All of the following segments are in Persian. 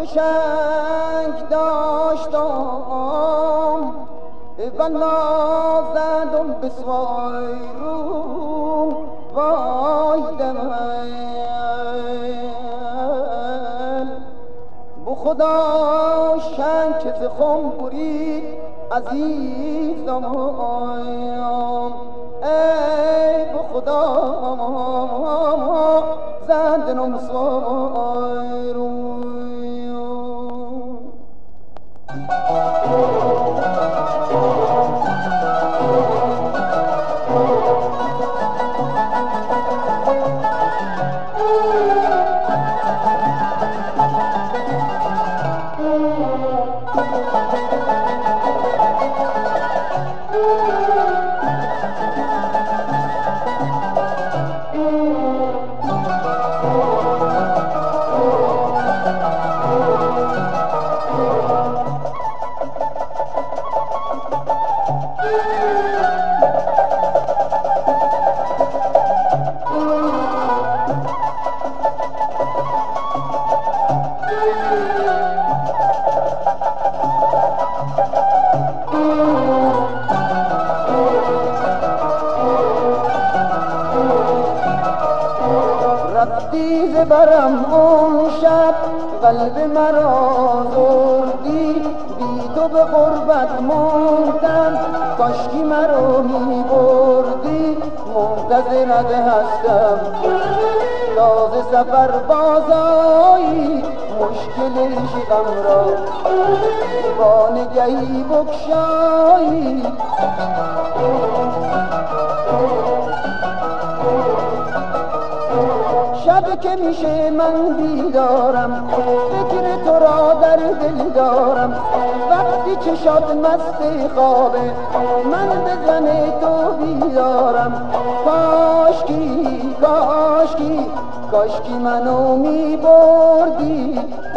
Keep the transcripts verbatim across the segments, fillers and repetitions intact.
تو شک داشتم و نازدم به سوای روم وای دمن بو خدا شک ز خم برید عزیزم ای بو خدا زندنم سوای روم رفتی ز برم اون شب قلب مرا زردی بی تو به غربت موندم کاشکی مرا می بردی منتظرت هستم تازه سفر بازایی مشکل عشقم را با نگهی بگشایی شب که میشه من بیدارم فکر تو را در دل دارم وقتی چشات مست خوابه من به زن تو بیدارم کاشکی کاشکی کاشکی منو می بردی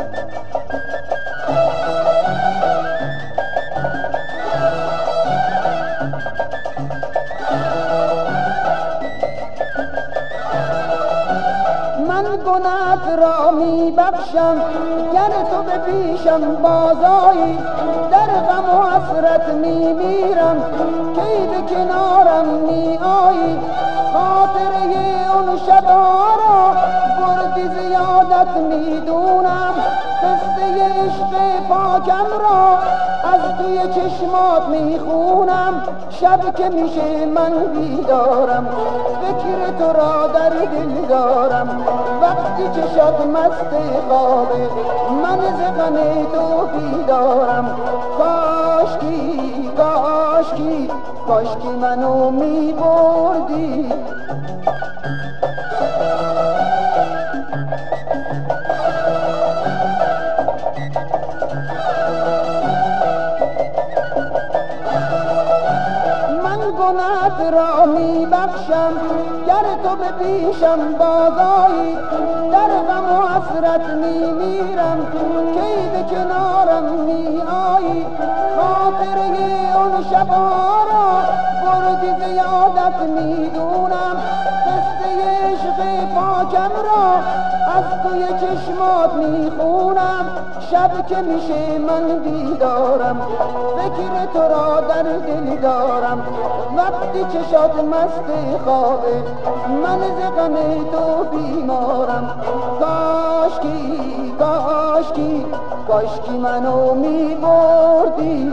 من گناهت را می بخشم گر تو به پیشم بازایی در غم و حسرت می میرم کی به کنارم می آیی خاطره اون شبا را بردی زیادت می دونم قصه عشق پاکم را از توی چشمات می خونم شب که میشه من بیدارم فکر تو را در دل دارم وقتی چشات مست خوابه من ز غم تو بیدارم کاشکی کاشکی کاشکی منو می بردی گناهت را می بخشم گر تو به پیشم بازایی در غم و حسرت می میرم کی به کنارم می آیی خاطره اون شبا را بردی زیادت می دونم قصه عشق پاکم را از توی چشمات می خونم شب که میشه من بیدارم فکر تو را در دل دارم وقتی چشات مست خوابه من ز غم تو بیمارم کاشکی کاشکی کاشکی منو می بردی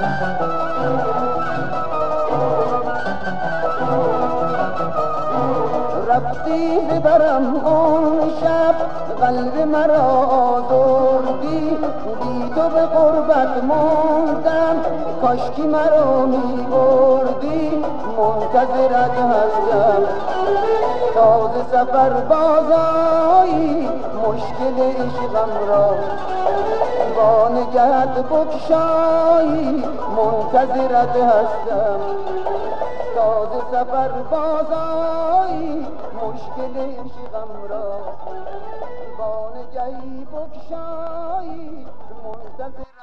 رفتی ببرم اون شب قلب مرا آزردی بی تو به غربت موندم کاشکی مرا می بردی منتظرت هستم تازه سفر بازایی مشکل عشقم را با نگهت بگشایی منتظرت هستم تازه سفر بازایی مشکل عشقم را با نگهی بگشایی منتظر